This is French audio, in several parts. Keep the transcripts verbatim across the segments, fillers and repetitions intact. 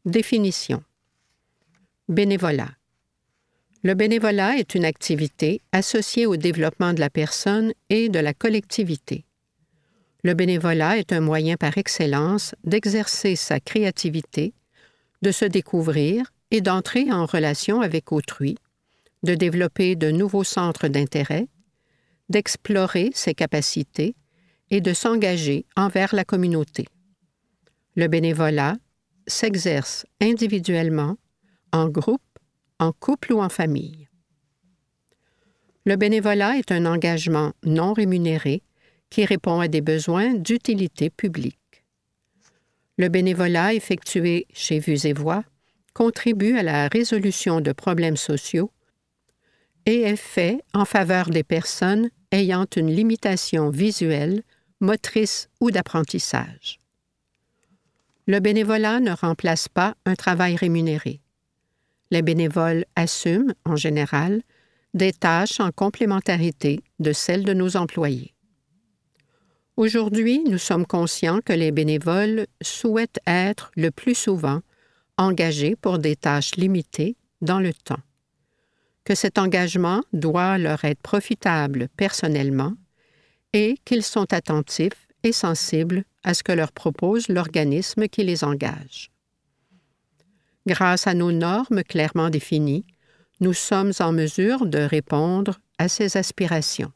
Définition. Bénévolat. Le bénévolat est une activité associée au développement de la personne et de la collectivité. Le bénévolat est un moyen par excellence d'exercer sa créativité, de se découvrir et d'entrer en relation avec autrui, de développer de nouveaux centres d'intérêt, d'explorer ses capacités et de s'engager envers la communauté. Le bénévolat s'exerce individuellement, en groupe, en couple ou en famille. Le bénévolat est un engagement non rémunéré qui répond à des besoins d'utilité publique. Le bénévolat effectué chez Vues et Voix contribue à la résolution de problèmes sociaux et est fait en faveur des personnes ayant une limitation visuelle, motrice ou d'apprentissage. Le bénévolat ne remplace pas un travail rémunéré. Les bénévoles assument, en général, des tâches en complémentarité de celles de nos employés. Aujourd'hui, nous sommes conscients que les bénévoles souhaitent être le plus souvent engagés pour des tâches limitées dans le temps, que cet engagement doit leur être profitable personnellement et qu'ils sont attentifs et sensibles à ce que leur propose l'organisme qui les engage. Grâce à nos normes clairement définies, nous sommes en mesure de répondre à ces aspirations.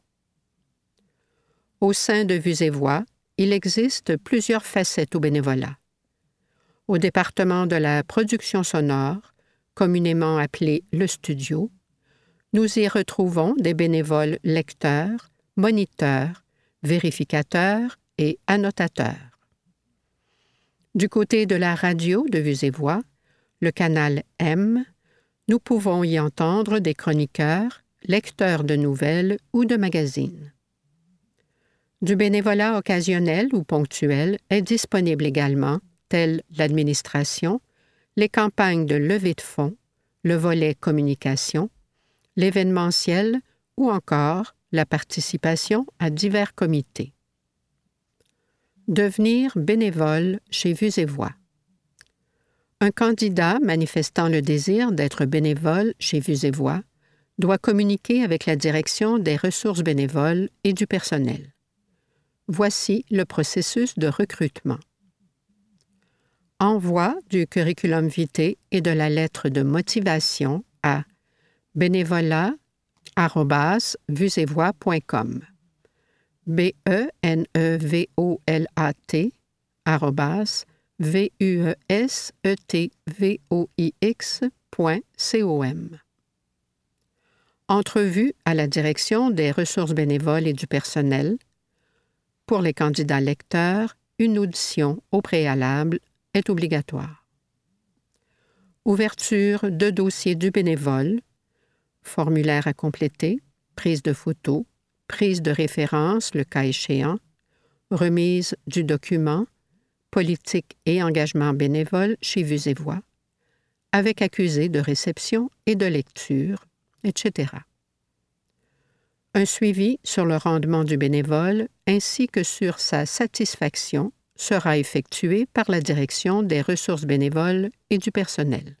Au sein de Vues et Voix, il existe plusieurs facettes au bénévolat. Au département de la production sonore, communément appelé le studio, nous y retrouvons des bénévoles lecteurs, moniteurs, vérificateurs et annotateurs. Du côté de la radio de Vues et Voix, le canal M, nous pouvons y entendre des chroniqueurs, lecteurs de nouvelles ou de magazines. Du bénévolat occasionnel ou ponctuel est disponible également, tel l'administration, les campagnes de levée de fonds, le volet communication, l'événementiel ou encore la participation à divers comités. Devenir bénévole chez Vues et Voix. Un candidat manifestant le désir d'être bénévole chez Vues et Voix doit communiquer avec la direction des ressources bénévoles et du personnel. Voici le processus de recrutement. Envoi du curriculum vitae et de la lettre de motivation à bénévolat arobase vues et voix point com b e n e v o l a t arobase v u e s e t v o i x point com. Entrevue à la direction des ressources bénévoles et du personnel. Pour les candidats lecteurs, une audition au préalable est obligatoire. Ouverture de dossier du bénévole, formulaire à compléter, prise de photos, prise de référence le cas échéant, remise du document, politique et engagement bénévole chez Vues et Voix, avec accusé de réception et de lecture, et cetera. Un suivi sur le rendement du bénévole ainsi que sur sa satisfaction sera effectué par la direction des ressources bénévoles et du personnel.